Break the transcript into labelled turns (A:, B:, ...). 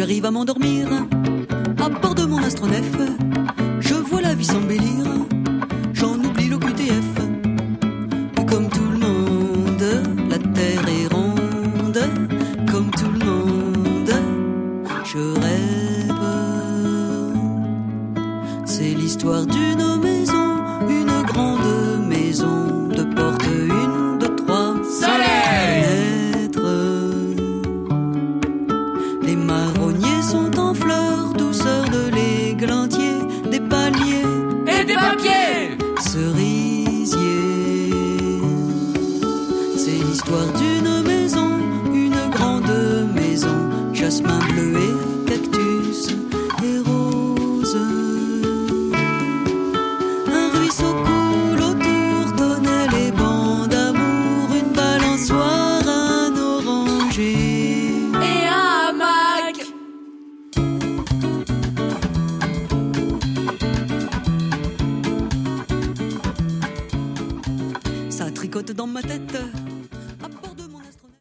A: j'arrive à m'endormir à bord de mon astronef. Je vois la vie s'embellir, j'en oublie l'OQTF. Comme tout le monde, la terre est ronde. Comme tout le monde, je rêve. C'est l'histoire d'une maison, une grande maison, de portes, une, deux, trois, fenêtres. Les marronniers sont en fleurs, douceur de l'églantier, des palmiers
B: et des papiers,
A: cerisiers. C'est l'histoire d'une maison, une grande maison, jasmin bleu et cactus et rose. Un ruisseau coule autour, tonnelle et banc d'amour, une balançoire, un oranger
B: et un hamac.
A: Ça tricote dans ma tête.